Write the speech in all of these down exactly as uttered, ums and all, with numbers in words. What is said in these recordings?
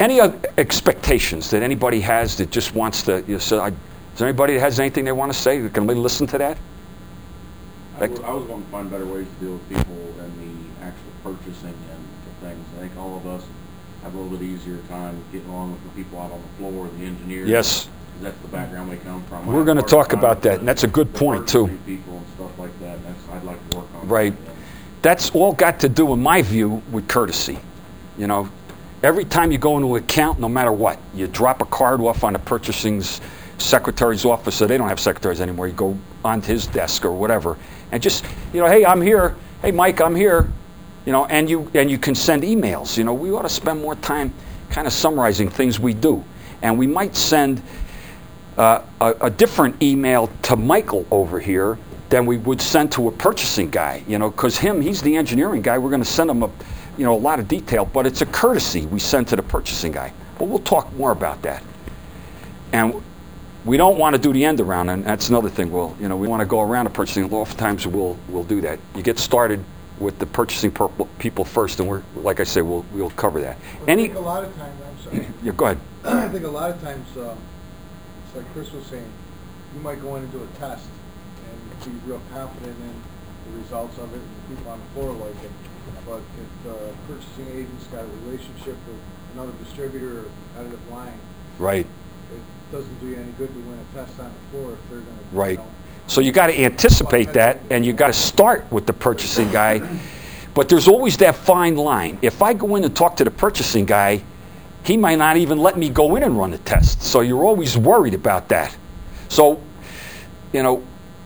any uh, expectations that anybody has that just wants to, you know, so I, is there anybody that has anything they want to say? Can we listen to that? I, would, I was wanting to find better ways to deal with people and the actual purchasing and things. I think all of us have a little bit easier time getting along with the people out on the floor, the engineers. Yes. That's the background we come from. We're going to talk about that, and that's a good point, too. People and stuff like that. That's, I'd like to work on. Right. That. That's all got to do, in my view, with courtesy. You know, every time you go into an account, no matter what, you drop a card off on the purchasing's secretary's office, so they don't have secretaries anymore. You go onto his desk or whatever, and just, you know, hey, I'm here. Hey, Mike, I'm here. You know, and you and you can send emails. You know, we ought to spend more time kind of summarizing things we do, and we might send uh, a, a different email to Michael over here than we would send to a purchasing guy. You know, because him, he's the engineering guy. We're going to send him a, you know, a lot of detail, but it's a courtesy we send to the purchasing guy. But we'll talk more about that. And we don't want to do the end around, and that's another thing. We'll, you know, we want to go around the purchasing. Oftentimes we'll we'll do that. You get started with the purchasing per- people first, and we're, like I say, we'll we'll cover that. Well, Any? I think a lot of times, I'm sorry. Yeah, go ahead. I think a lot of times, um, it's like Chris was saying, you might go in and do a test and be real confident in the results of it, and the people on the floor like it. But if the purchasing agent's got a relationship with another distributor or competitive line, Right. it doesn't do you any good to win a test on the floor if they're going to. Right. So you got to anticipate that, and you got to start with the purchasing guy. But there's always that fine line. If I go in and talk to the purchasing guy, he might not even let me go in and run the test. So you're always worried about that. So, you know,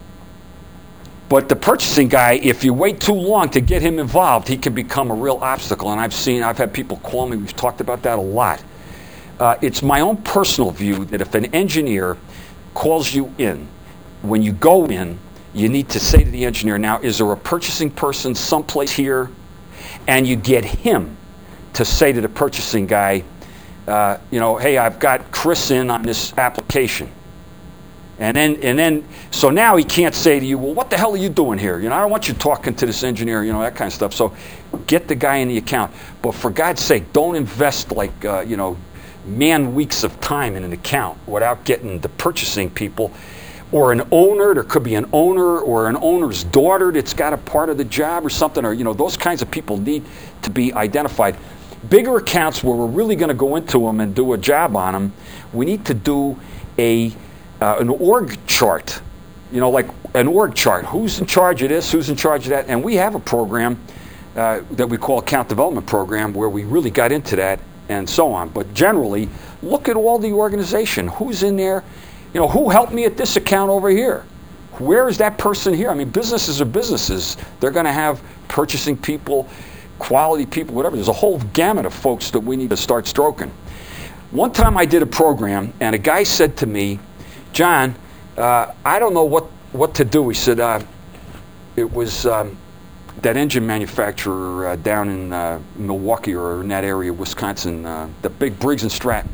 but the purchasing guy, if you wait too long to get him involved, he can become a real obstacle. And I've seen, I've had people call me, we've talked about that a lot. Uh, it's my own personal view that if an engineer calls you in, when you go in, you need to say to the engineer, now, is there a purchasing person someplace here? And you get him to say to the purchasing guy, uh, you know, hey, I've got Chris in on this application. And then, and then, so now he can't say to you, well, what the hell are you doing here? You know, I don't want you talking to this engineer, you know, that kind of stuff. So get the guy in the account. But for God's sake, don't invest like, uh, you know, man weeks of time in an account without getting the purchasing people or an owner. There could be an owner or an owner's daughter that's got a part of the job or something, or, you know, those kinds of people need to be identified. Bigger accounts where we're really going to go into them and do a job on them, we need to do a uh, an org chart, you know, like an org chart. Who's in charge of this? Who's in charge of that? And we have a program uh, that we call Account Development Program where we really got into that and so on. But generally, look at all the organization. Who's in there? You know, who helped me at this account over here? Where is that person here? I mean, businesses are businesses. They're going to have purchasing people, quality people, whatever. There's a whole gamut of folks that we need to start stroking. One time I did a program, and a guy said to me, John, uh, I don't know what, what to do. He said, uh, it was um, that engine manufacturer uh, down in uh, Milwaukee or in that area, Wisconsin, uh, the big Briggs and Stratton.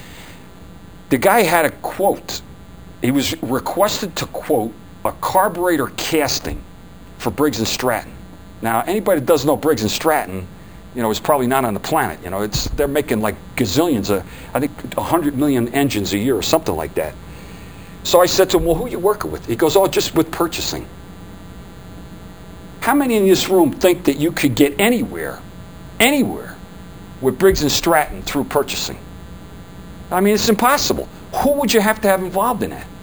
The guy had a quote. He was requested to quote a carburetor casting for Briggs and Stratton. Now, anybody that doesn't know Briggs and Stratton, you know, is probably not on the planet. You know, it's they're making like gazillions of, I think, one hundred million engines a year or something like that. So I said to him, well, who are you working with? He goes, oh, just with purchasing. How many in this room think that you could get anywhere, anywhere, with Briggs and Stratton through purchasing? I mean, it's impossible. Who would you have to have involved in that?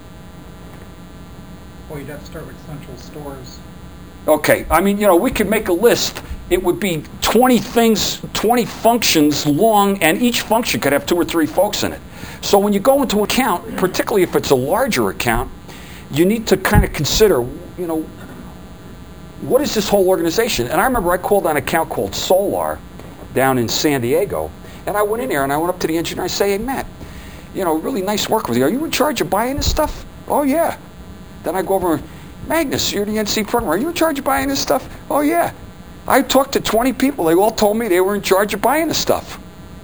Well, you'd have to start with central stores. Okay, I mean, you know, we could make a list. It would be twenty things, twenty functions long, and each function could have two or three folks in it. So when you go into an account, particularly if it's a larger account, you need to kind of consider, you know, what is this whole organization? And I remember I called on an account called Solar down in San Diego, and I went in there and I went up to the engineer and I say, hey, Matt, you know, really nice work with you. Are you in charge of buying this stuff? Oh, yeah. Then I go over, Magnus, you're the N C program. Are you in charge of buying this stuff? Oh, yeah. I talked to twenty people. They all told me they were in charge of buying the stuff.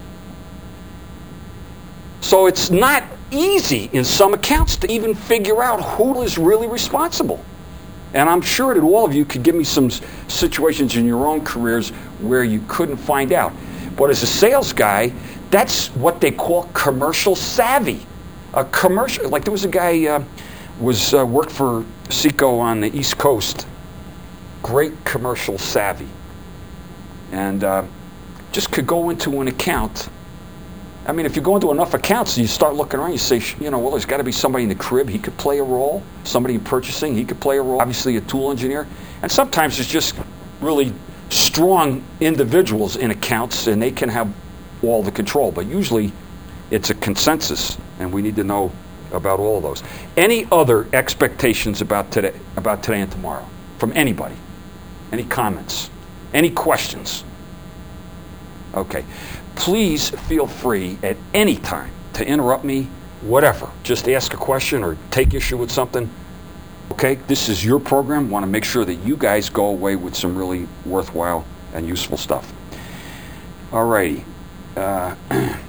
So it's not easy in some accounts to even figure out who is really responsible. And I'm sure that all of you could give me some situations in your own careers where you couldn't find out. But as a sales guy, That's what they call commercial savvy. A commercial, like there was a guy uh, was uh, worked for Seco on the East Coast. Great commercial savvy, and uh, just could go into an account. I mean, if you go into enough accounts, you start looking around. You say, you know, well, there's got to be somebody in the crib. He could play a role. Somebody in purchasing, he could play a role. Obviously, a tool engineer, and sometimes it's just really strong individuals in accounts, and they can have all the control. But usually, it's a consensus, and we need to know about all of those. Any other expectations about today, about today and tomorrow, from anybody? Any comments? Any questions? Okay. Please feel free at any time to interrupt me, whatever. Just ask a question or take issue with something. Okay, this is your program. Want to make sure that you guys go away with some really worthwhile and useful stuff. All righty. Uh,